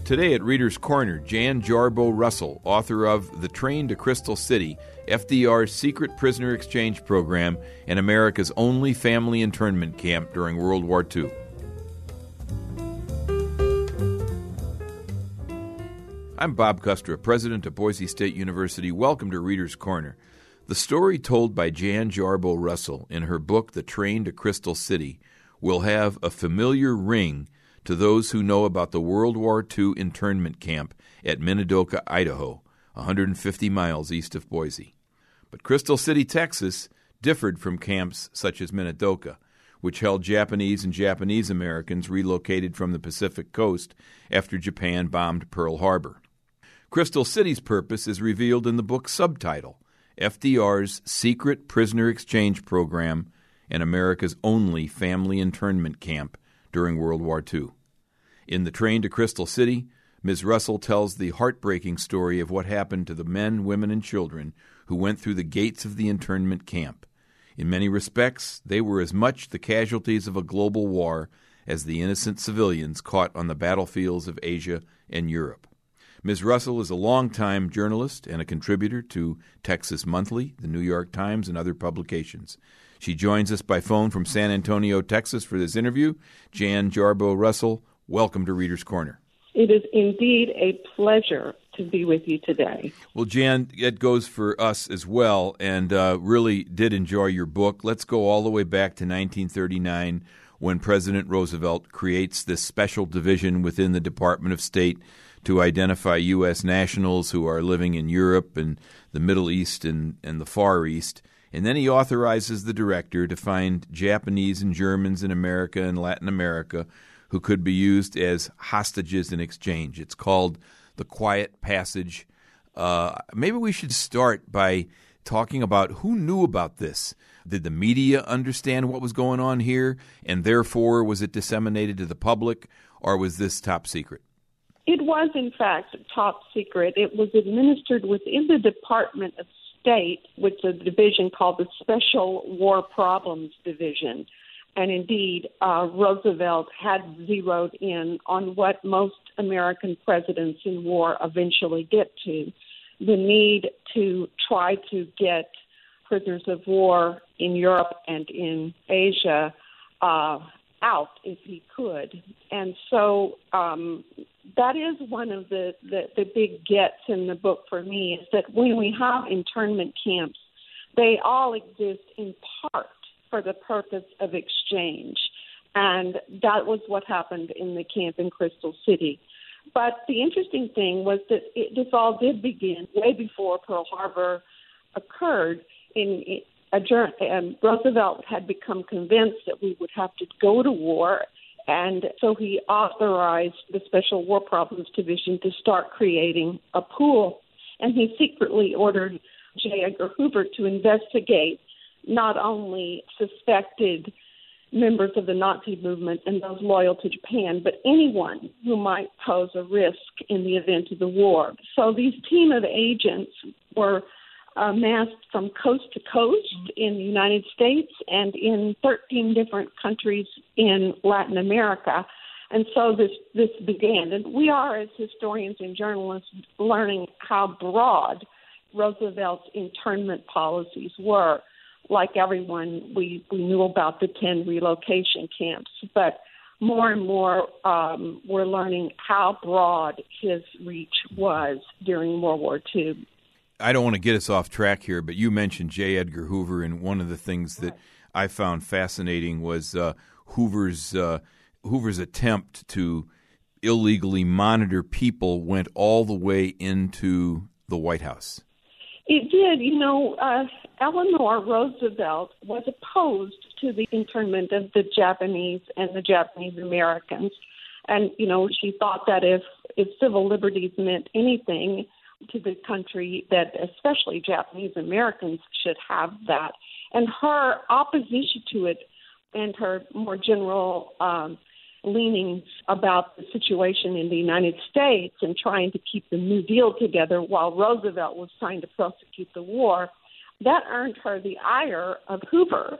Today at Reader's Corner, Jan Jarboe Russell, author of The Train to Crystal City, FDR's Secret Prisoner Exchange Program, and America's only family internment camp during World War II. I'm Bob Custra, president of Boise State University. Welcome to Reader's Corner. The story told by Jan Jarboe Russell in her book, The Train to Crystal City, will have a familiar ring to those who know about the World War II internment camp at Minidoka, Idaho, 150 miles east of Boise. But Crystal City, Texas, differed from camps such as Minidoka, which held Japanese and Japanese Americans relocated from the Pacific coast after Japan bombed Pearl Harbor. Crystal City's purpose is revealed in the book's subtitle, FDR's Secret Prisoner Exchange Program and America's only family internment camp during World War II. In The Train to Crystal City, Ms. Russell tells the heartbreaking story of what happened to the men, women, and children who went through the gates of the internment camp. In many respects, they were as much the casualties of a global war as the innocent civilians caught on the battlefields of Asia and Europe. Ms. Russell is a longtime journalist and a contributor to Texas Monthly, the New York Times, and other publications. She joins us by phone from San Antonio, Texas for this interview. Jan Jarboe Russell, welcome to Reader's Corner. It is indeed a pleasure to be with you today. Well, Jan, it goes for us as well, and really did enjoy your book. Let's go all the way back to 1939 when President Roosevelt creates this special division within the Department of State to identify U.S. nationals who are living in Europe and the Middle East and the Far East. And then he authorizes the director to find Japanese and Germans in America and Latin America who could be used as hostages in exchange. It's called the Quiet Passage. Maybe we should start by talking about who knew about this. Did the media understand what was going on here, and therefore was it disseminated to the public, or was this top secret? It was, in fact, top secret. It was administered within the Department of State, with a division called the Special War Problems Division. And indeed, Roosevelt had zeroed in on what most American presidents in war eventually get to, the need to try to get prisoners of war in Europe and in Asia out if he could. And so that is one of the big gets in the book for me, is that when we have internment camps, they all exist in part for the purpose of exchange. And that was what happened in the camp in Crystal City. But the interesting thing was that this all did begin way before Pearl Harbor occurred. Roosevelt had become convinced that we would have to go to war, and so he authorized the Special War Problems Division to start creating a pool. And he secretly ordered J. Edgar Hoover to investigate not only suspected members of the Nazi movement and those loyal to Japan, but anyone who might pose a risk in the event of the war. So these team of agents were amassed from coast to coast in the United States and in 13 different countries in Latin America. And so this began. And we are, as historians and journalists, learning how broad Roosevelt's internment policies were. Like everyone, we knew about the 10 relocation camps, but more and more we're learning how broad his reach was during World War II. I don't want to get us off track here, but you mentioned J. Edgar Hoover, and one of the things that I found fascinating was Hoover's attempt to illegally monitor people went all the way into the White House. It did. Eleanor Roosevelt was opposed to the internment of the Japanese and the Japanese Americans. And, she thought that if civil liberties meant anything to the country, that especially Japanese Americans should have that. And her opposition to it and her more general leanings about the situation in the United States and trying to keep the New Deal together while Roosevelt was trying to prosecute the war, that earned her the ire of Hoover.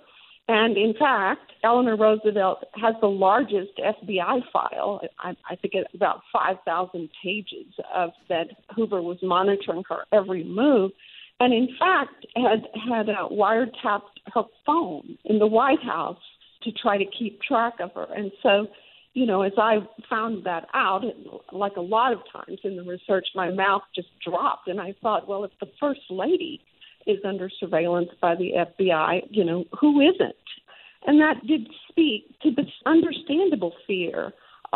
And in fact, Eleanor Roosevelt has the largest FBI file. I think it's about 5,000 pages of that Hoover was monitoring her every move. And in fact, had wiretapped her phone in the White House to try to keep track of her. And so, you know, as I found that out, like a lot of times in the research, my mouth just dropped. And I thought, well, if the First Lady is under surveillance by the FBI, you know, who isn't? And that did speak to this understandable fear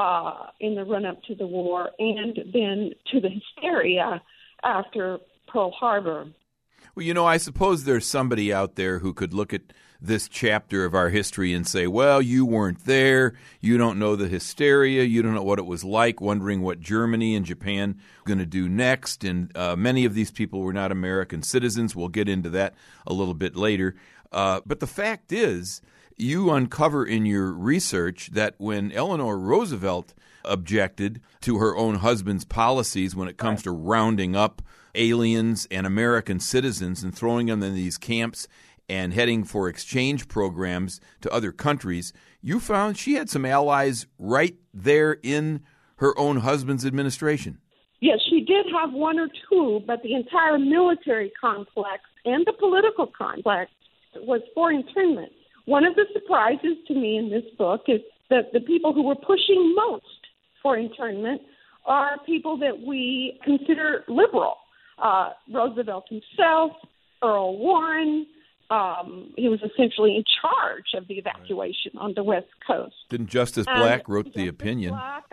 in the run-up to the war, and then to the hysteria after Pearl Harbor. Well, you know, I suppose there's somebody out there who could look at this chapter of our history and say, well, you weren't there, you don't know the hysteria, you don't know what it was like, wondering what Germany and Japan were going to do next, and many of these people were not American citizens. We'll get into that a little bit later. But the fact is, you uncover in your research that when Eleanor Roosevelt objected to her own husband's policies when it comes to rounding up aliens and American citizens and throwing them in these camps and heading for exchange programs to other countries, you found she had some allies right there in her own husband's administration. Yes, she did have one or two, but the entire military complex and the political complex was for internment. One of the surprises to me in this book is that the people who were pushing most for internment are people that we consider liberal. Roosevelt himself, Earl Warren, he was essentially in charge of the evacuation on the West Coast. Didn't Justice Black wrote the opinion? Black,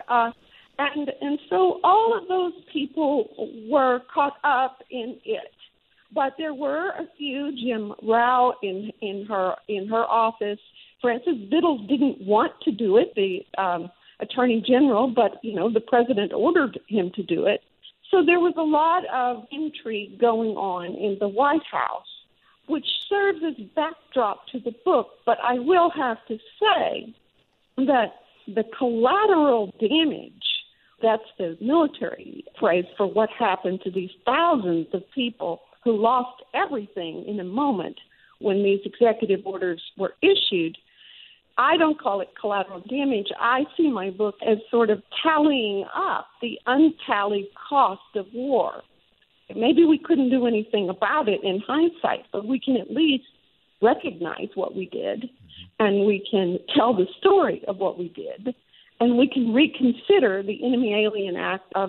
and so all of those people were caught up in it. But there were a few. Jim Rao in her office. Francis Biddle didn't want to do it, the Attorney General, but you know the president ordered him to do it. So there was a lot of intrigue going on in the White House, which serves as backdrop to the book. But I will have to say that the collateral damage, that's the military phrase for what happened to these thousands of people who lost everything in a moment when these executive orders were issued. I don't call it collateral damage. I see my book as sort of tallying up the untallied cost of war. Maybe we couldn't do anything about it in hindsight, but we can at least recognize what we did, and we can tell the story of what we did, and we can reconsider the Enemy Alien Act of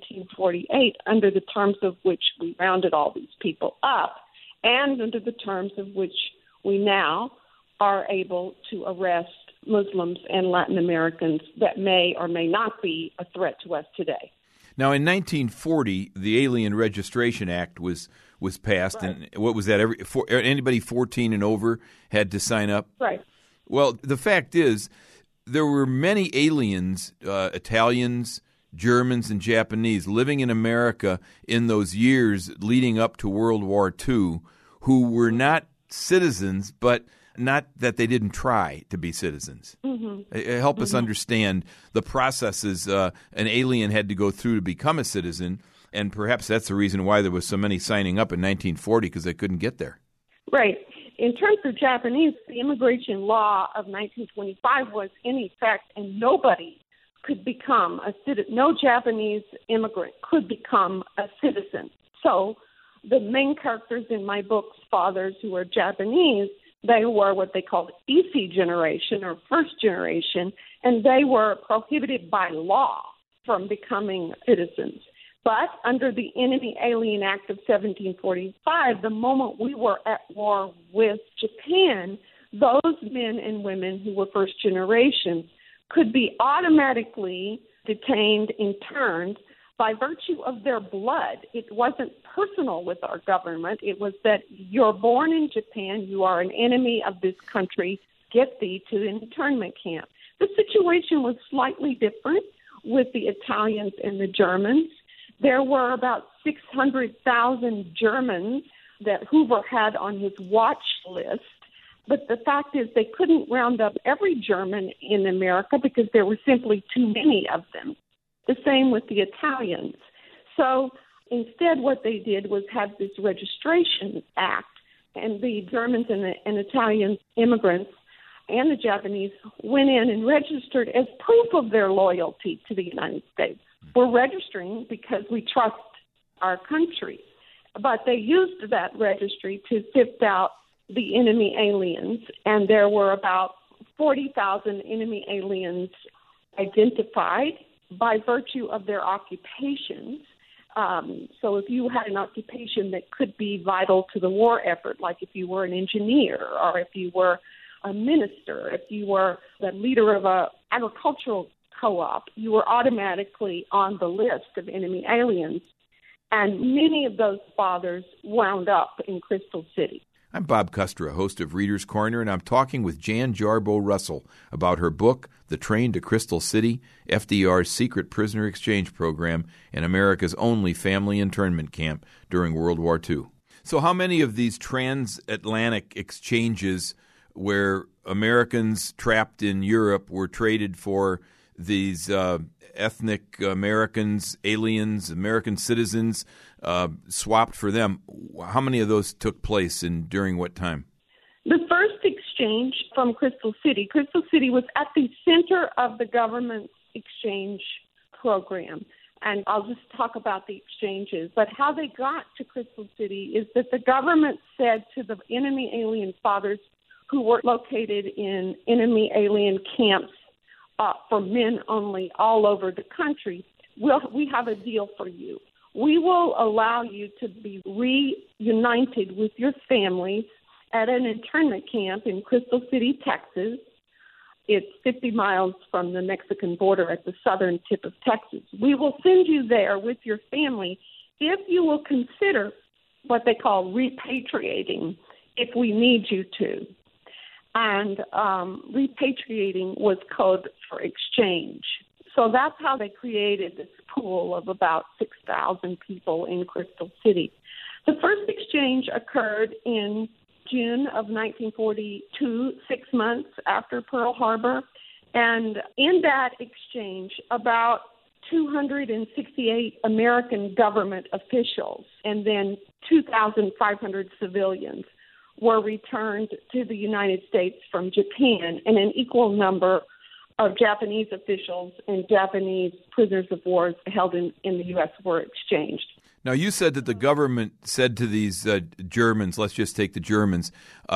1748 under the terms of which we rounded all these people up, and under the terms of which we now are able to arrest Muslims and Latin Americans that may or may not be a threat to us today. Now, in 1940, the Alien Registration Act was passed, right. And what was that? Anybody 14 and over had to sign up? Right. Well, the fact is, there were many aliens, Italians, Germans, and Japanese living in America in those years leading up to World War II who were not citizens, but not that they didn't try to be citizens. Mm-hmm. Help us understand the processes an alien had to go through to become a citizen, and perhaps that's the reason why there was so many signing up in 1940, because they couldn't get there. Right. In terms of Japanese, the immigration law of 1925 was in effect, and nobody could become a citizen. No Japanese immigrant could become a citizen. So the main characters in my book's fathers, who were Japanese, they were what they called EC generation or first generation, and they were prohibited by law from becoming citizens. But under the Enemy Alien Act of 1745, the moment we were at war with Japan, those men and women who were first generation could be automatically detained, interned, by virtue of their blood. It wasn't personal with our government. It was that you're born in Japan, you are an enemy of this country, get thee to an internment camp. The situation was slightly different with the Italians and the Germans. There were about 600,000 Germans that Hoover had on his watch list. But the fact is they couldn't round up every German in America because there were simply too many of them. The same with the Italians. So instead what they did was have this registration act, and the Germans and Italian immigrants and the Japanese went in and registered as proof of their loyalty to the United States. We're registering because we trust our country. But they used that registry to sift out the enemy aliens, and there were about 40,000 enemy aliens identified by virtue of their occupations. So if you had an occupation that could be vital to the war effort, like if you were an engineer or if you were a minister, if you were the leader of an agricultural co-op, you were automatically on the list of enemy aliens. And many of those fathers wound up in Crystal City. I'm Bob Kustra, host of Reader's Corner, and I'm talking with Jan Jarboe Russell about her book, The Train to Crystal City, FDR's Secret Prisoner Exchange Program, and America's only family internment camp during World War II. So how many of these transatlantic exchanges where Americans trapped in Europe were traded for these ethnic Americans, aliens, American citizens, swapped for them? How many of those took place and during what time? The first exchange from Crystal City was at the center of the government's exchange program. And I'll just talk about the exchanges. But how they got to Crystal City is that the government said to the enemy alien fathers who were located in enemy alien camps for men only all over the country, we have a deal for you. We will allow you to be reunited with your families at an internment camp in Crystal City, Texas. It's 50 miles from the Mexican border at the southern tip of Texas. We will send you there with your family if you will consider what they call repatriating if we need you to. And repatriating was code for exchange. So that's how they created this pool of about 6,000 people in Crystal City. The first exchange occurred in June of 1942, 6 months after Pearl Harbor. And in that exchange, about 268 American government officials and then 2,500 civilians were returned to the United States from Japan, and an equal number of Japanese officials and Japanese prisoners of war held in the U.S. were exchanged. Now, you said that the government said to these Germans, let's just take the Germans,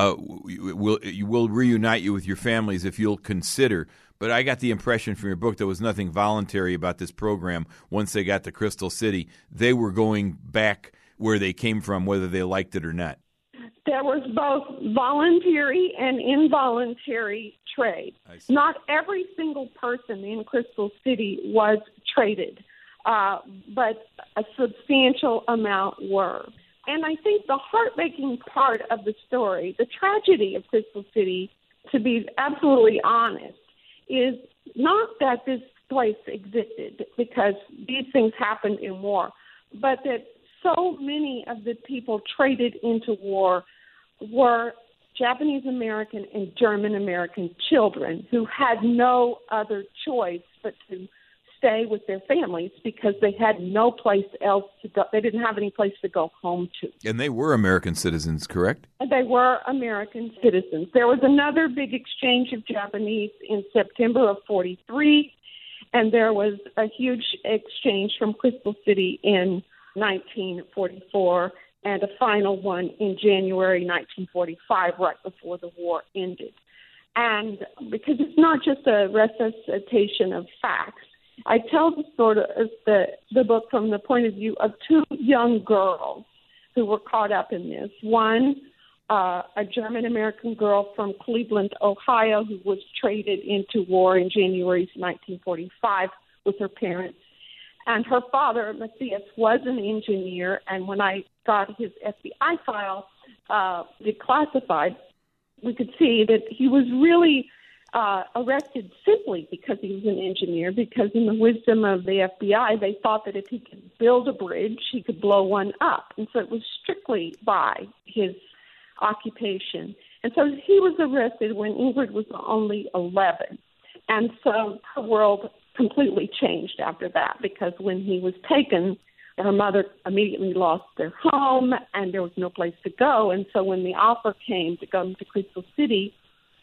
we'll reunite you with your families if you'll consider. But I got the impression from your book there was nothing voluntary about this program. Once they got to Crystal City, they were going back where they came from, whether they liked it or not. There was both voluntary and involuntary trade. Not every single person in Crystal City was traded, but a substantial amount were. And I think the heartbreaking part of the story, the tragedy of Crystal City, to be absolutely honest, is not that this place existed, because these things happened in war, but that so many of the people traded into war were Japanese American and German American children who had no other choice but to stay with their families because they had no place else to go. They didn't have any place to go home to. And they were American citizens, correct? They were American citizens. There was another big exchange of Japanese in September of 43, and there was a huge exchange from Crystal City in 1944, and a final one in January 1945, right before the war ended. And because it's not just a recitation of facts, I tell the story of the book from the point of view of two young girls who were caught up in this. One, a German-American girl from Cleveland, Ohio, who was traded into war in January 1945 with her parents. And her father, Matthias, was an engineer, and when I got his FBI file declassified, we could see that he was really arrested simply because he was an engineer, because in the wisdom of the FBI, they thought that if he could build a bridge, he could blow one up. And so it was strictly by his occupation. And so he was arrested when Ingrid was only 11. And so her world completely changed after that, because when he was taken, her mother immediately lost their home and there was no place to go. And so when the offer came to go to Crystal City,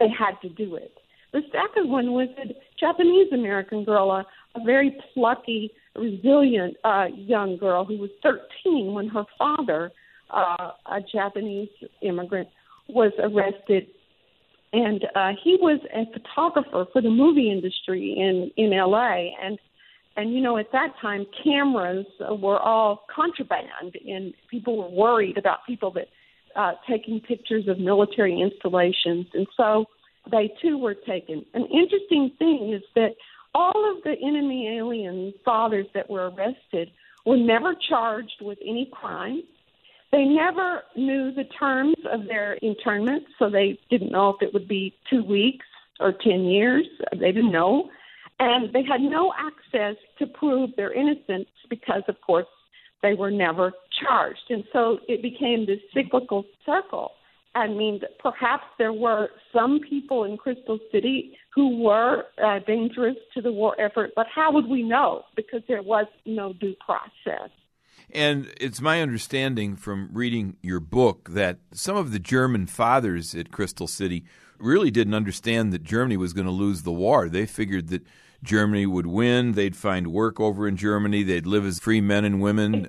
they had to do it. The second one was a Japanese-American girl, a very plucky, resilient young girl who was 13 when her father, a Japanese immigrant, was arrested. And he was a photographer for the movie industry in L.A., and, you know, at that time, cameras were all contraband, and people were worried about people that taking pictures of military installations. And so they, too, were taken. An interesting thing is that all of the enemy alien fathers that were arrested were never charged with any crime. They never knew the terms of their internment, so they didn't know if it would be 2 weeks or 10 years. They didn't know. And they had no access to prove their innocence because, of course, they were never charged. And so it became this cyclical circle. I mean, perhaps there were some people in Crystal City who were dangerous to the war effort, but how would we know? Because there was no due process. And it's my understanding from reading your book that some of the German fathers at Crystal City really didn't understand that Germany was going to lose the war. They figured that Germany would win, they'd find work over in Germany, they'd live as free men and women.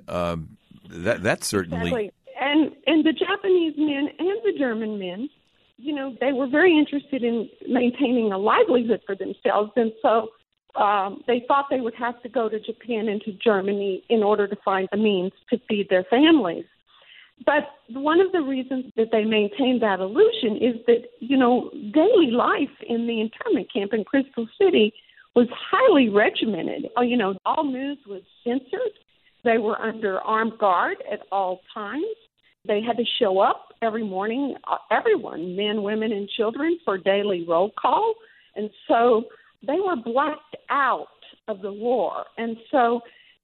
That certainly... Exactly. And the Japanese men and the German men, you know, they were very interested in maintaining a livelihood for themselves, and so they thought they would have to go to Japan and to Germany in order to find a means to feed their families. But one of the reasons that they maintained that illusion is that, you know, daily life in the internment camp in Crystal City was highly regimented. You know, all news was censored. They were under armed guard at all times. They had to show up every morning, everyone, men, women, and children, for daily roll call. And so they were blacked out of the war. And so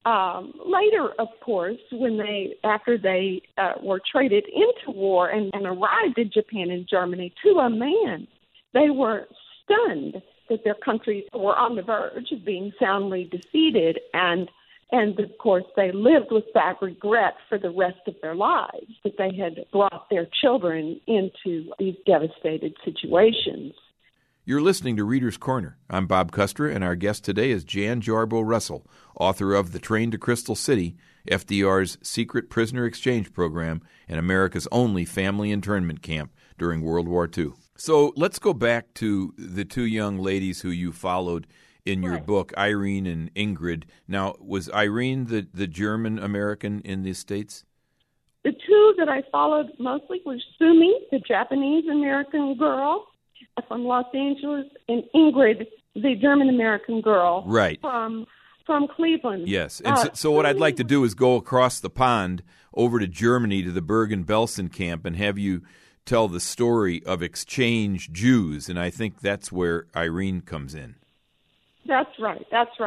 later, of course, after they were traded into war and arrived in Japan and Germany, to a man, they were stunned that their countries were on the verge of being soundly defeated, and of course they lived with that regret for the rest of their lives, that they had brought their children into these devastated situations. You're listening to Reader's Corner. I'm Bob Custer, and our guest today is Jan Jarboe Russell, author of The Train to Crystal City, FDR's secret prisoner exchange program and America's only family internment camp during World War II. So let's go back to the two young ladies who you followed in your book, Irene and Ingrid. Now, was Irene the German-American in the States? The two that I followed mostly were Sumi, the Japanese-American girl from Los Angeles, and Ingrid, the German-American girl from Cleveland. Yes. And so what I'd like to do is go across the pond over to Germany to the Bergen-Belsen camp and have you tell the story of exchange Jews, and I think that's where Irene comes in. That's right.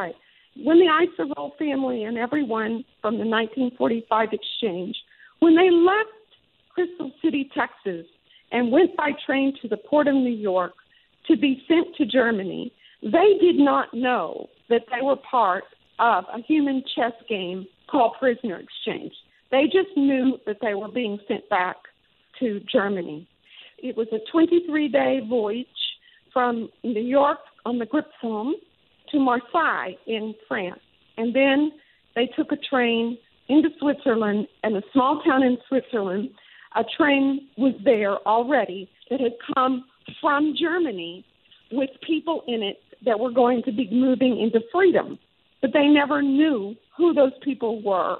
When the Iserol family and everyone from the 1945 exchange, when they left Crystal City, Texas, and went by train to the port of New York to be sent to Germany, they did not know that they were part of a human chess game called prisoner exchange. They just knew that they were being sent back to Germany. It was a 23-day voyage from New York on the Gripsholm to Marseille in France. And then they took a train into Switzerland, and a small town in Switzerland, a train was there already that had come from Germany with people in it that were going to be moving into freedom. But they never knew who those people were,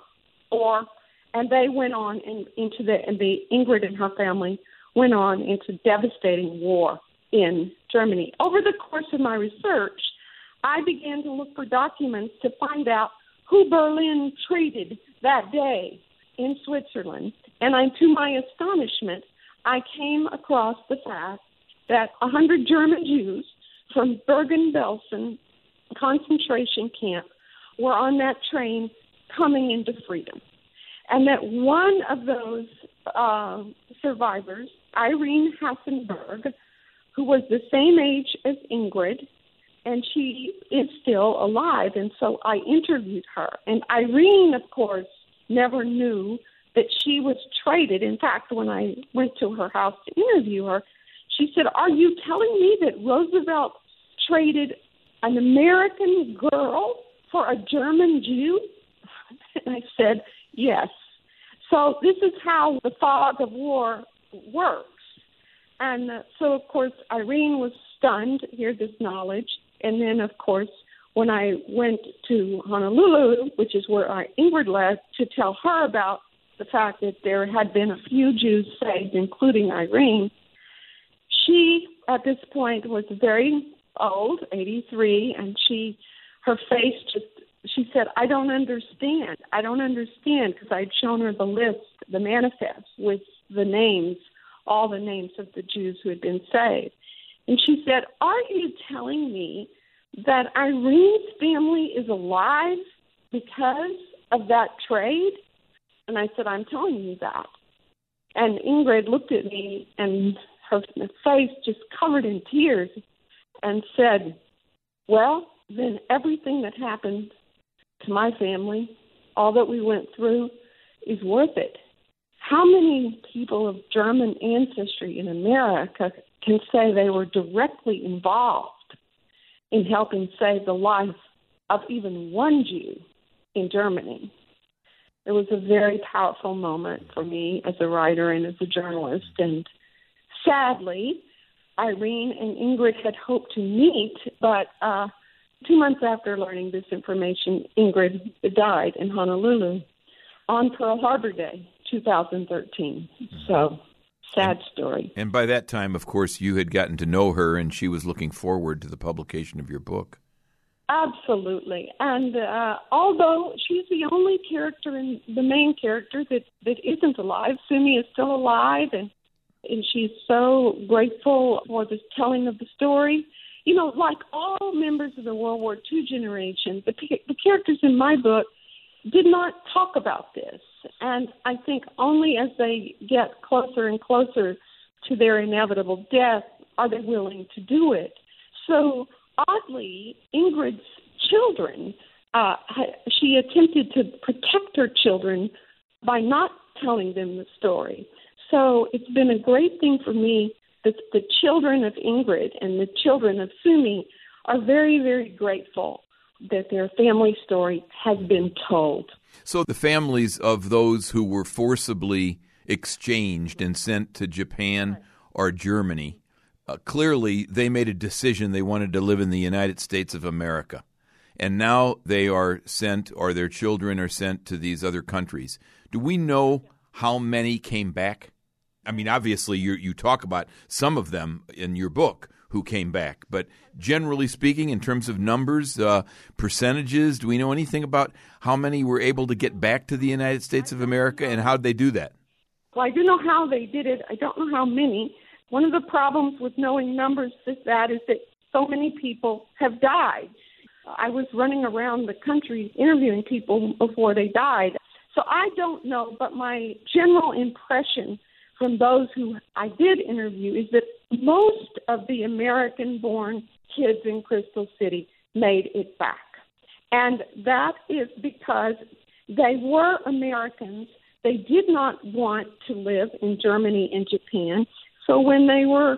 and they went on into the Ingrid and her family went on into devastating war in Germany. Over the course of my research, I began to look for documents to find out who Berlin treated that day in Switzerland. And to my astonishment, I came across the fact that 100 German Jews from Bergen-Belsen concentration camp were on that train coming into freedom. And that one of those survivors, Irene Hassenberg, who was the same age as Ingrid, and she is still alive. And so I interviewed her. And Irene, of course, never knew that she was traded. In fact, when I went to her house to interview her, She said, "Are you telling me that Roosevelt traded an American girl for a German Jew?" And I said, "Yes." So this is how the fog of war works. And so, of course, Irene was stunned to hear this knowledge. And then, of course, when I went to Honolulu, which is where Ingrid led, to tell her about the fact that there had been a few Jews saved, including Irene, she, at this point, was very old, 83, and her face just, she said, I don't understand, because I'd shown her the list, the manifest with the names, all the names of the Jews who had been saved. And she said, are you telling me that Irene's family is alive because of that trade? And I said, I'm telling you that. And Ingrid looked at me, and her face just covered in tears, and said, well, then everything that happened to my family, all that we went through, is worth it. How many people of German ancestry in America can say they were directly involved in helping save the life of even one Jew in Germany? It was a very powerful moment for me as a writer and as a journalist. And sadly, Irene and Ingrid had hoped to meet, but 2 months after learning this information, Ingrid died in Honolulu on Pearl Harbor Day, 2013. So, sad story. And by that time, of course, you had gotten to know her, and she was looking forward to the publication of your book. Absolutely. And although she's the only character, the main character that isn't alive, Sumi is still alive, and she's so grateful for the telling of the story. You know, like all members of the World War II generation, the characters in my book did not talk about this. And I think only as they get closer and closer to their inevitable death are they willing to do it. So, oddly, Ingrid's children, she attempted to protect her children by not telling them the story. So it's been a great thing for me that the children of Ingrid and the children of Sumi are very, very grateful that their family story has been told. So the families of those who were forcibly exchanged and sent to Japan or Germany, clearly they made a decision they wanted to live in the United States of America. And now they are sent, or their children are sent to these other countries. Do we know how many came back? I mean, obviously, you talk about some of them in your book who came back. But generally speaking, in terms of numbers, percentages, do we know anything about how many were able to get back to the United States of America, and how did they do that? Well, I do know how they did it. I don't know how many. One of the problems with knowing numbers is that so many people have died. I was running around the country interviewing people before they died. So I don't know, but my general impression from those who I did interview is that most of the American-born kids in Crystal City made it back. And that is because they were Americans. They did not want to live in Germany and Japan. So when they were,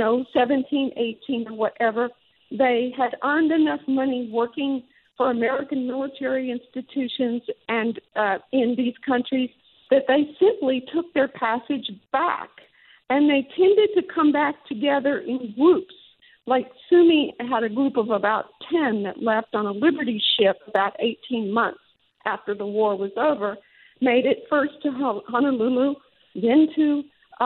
17, 18 or whatever, they had earned enough money working for American military institutions and in these countries that they simply took their passage back. And they tended to come back together in groups. Like Sumi had a group of about 10 that left on a Liberty ship about 18 months after the war was over, made it first to Honolulu, then to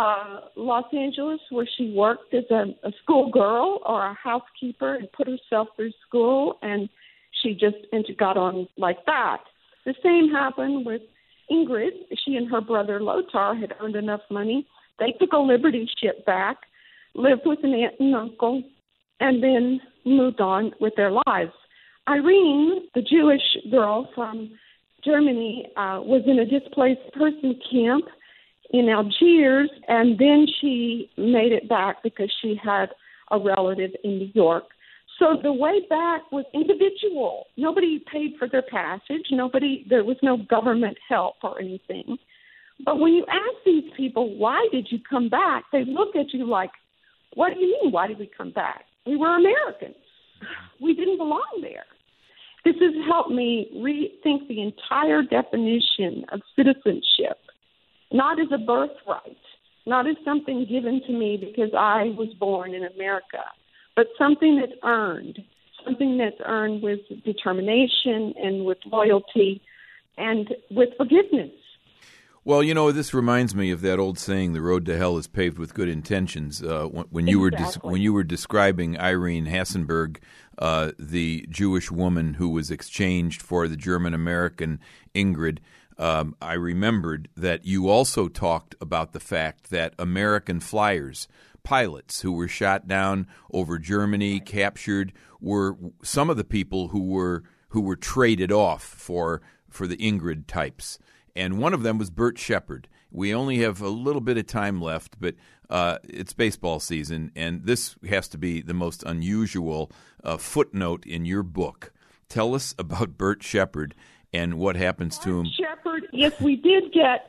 Los Angeles, where she worked as a schoolgirl or a housekeeper and put herself through school, and she got on like that. The same happened with Ingrid. She and her brother Lothar had earned enough money. They took a Liberty ship back, lived with an aunt and uncle, and then moved on with their lives. Irene, the Jewish girl from Germany, was in a displaced person camp in Algiers, and then she made it back because she had a relative in New York. So the way back was individual. Nobody paid for their passage. There was no government help or anything. But when you ask these people, why did you come back, they look at you like, What do you mean, why did we come back? We were Americans. We didn't belong there. This has helped me rethink the entire definition of citizenship, not as a birthright, not as something given to me because I was born in America, but something that's earned with determination and with loyalty and with forgiveness. Well, you know, this reminds me of that old saying, "The road to hell is paved with good intentions." When you were describing Irene Hassenberg, the Jewish woman who was exchanged for the German-American Ingrid, I remembered that you also talked about the fact that American flyers, pilots who were shot down over Germany, captured, were some of the people who were traded off for the Ingrid types. And one of them was Bert Shepard. We only have a little bit of time left, but it's baseball season, and this has to be the most unusual footnote in your book. Tell us about Bert Shepard and what happens to him. Shepard, yes, we did get.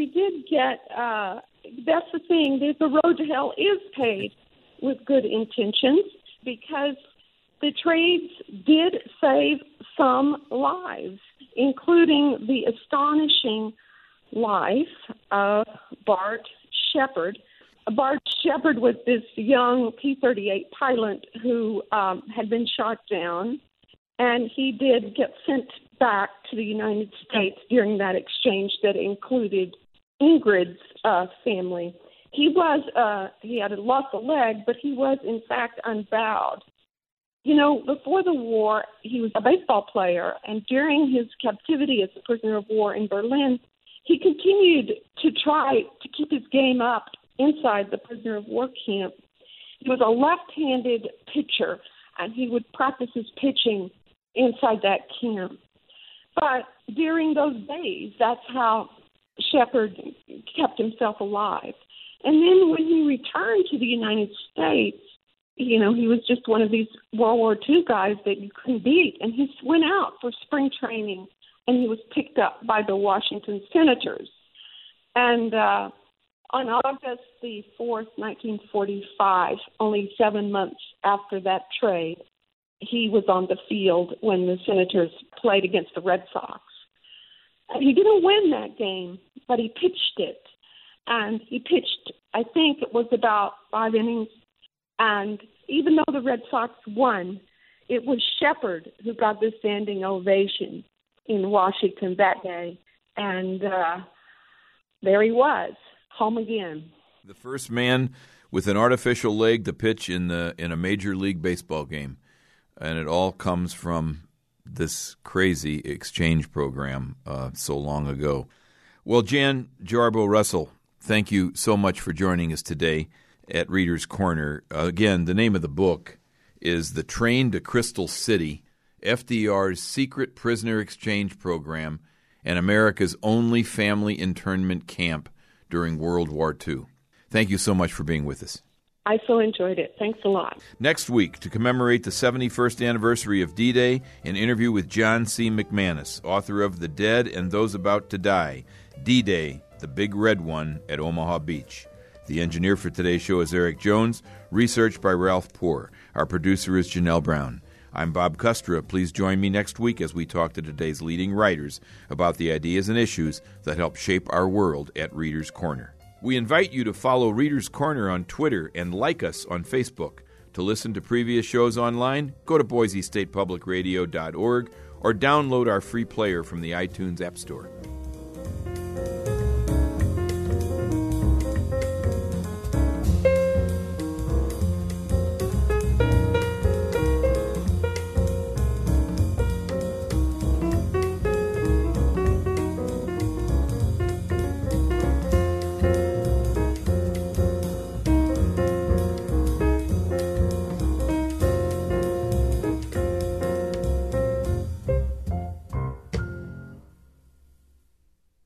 That's the thing. The road to hell is paved with good intentions because the trades did save some lives, including the astonishing life of Bart Shepard. Bart Shepard was this young P-38 pilot who had been shot down, and he did get sent back to the United States during that exchange that included Ingrid's family. He had lost a leg, but he was in fact unbowed. You know, before the war, he was a baseball player, and during his captivity as a prisoner of war in Berlin, he continued to try to keep his game up inside the prisoner of war camp. He was a left-handed pitcher, and he would practice his pitching inside that camp. But during those days, that's how Shepard kept himself alive. And then when he returned to the United States, you know, he was just one of these World War II guys that you couldn't beat. And he went out for spring training, and he was picked up by the Washington Senators. And on August the 4th, 1945, only 7 months after that trade, he was on the field when the Senators played against the Red Sox. And he didn't win that game, but he pitched it. And he pitched, I think it was about 5 innings. And even though the Red Sox won, it was Shepard who got the standing ovation in Washington that day. And there he was, home again. The first man with an artificial leg to pitch in a Major League Baseball game. And it all comes from this crazy exchange program so long ago. Well, Jan Jarboe Russell, thank you so much for joining us today at Reader's Corner. Again, the name of the book is The Train to Crystal City, FDR's Secret Prisoner Exchange Program and America's Only Family Internment Camp During World War II. Thank you so much for being with us. I so enjoyed it. Thanks a lot. Next week, to commemorate the 71st anniversary of D-Day, an interview with John C. McManus, author of The Dead and Those About to Die, D-Day, the Big Red One at Omaha Beach. The engineer for today's show is Eric Jones, researched by Ralph Poor. Our producer is Janelle Brown. I'm Bob Custra. Please join me next week as we talk to today's leading writers about the ideas and issues that help shape our world at Reader's Corner. We invite you to follow Reader's Corner on Twitter and like us on Facebook. To listen to previous shows online, go to BoiseStatePublicRadio.org or download our free player from the iTunes App Store.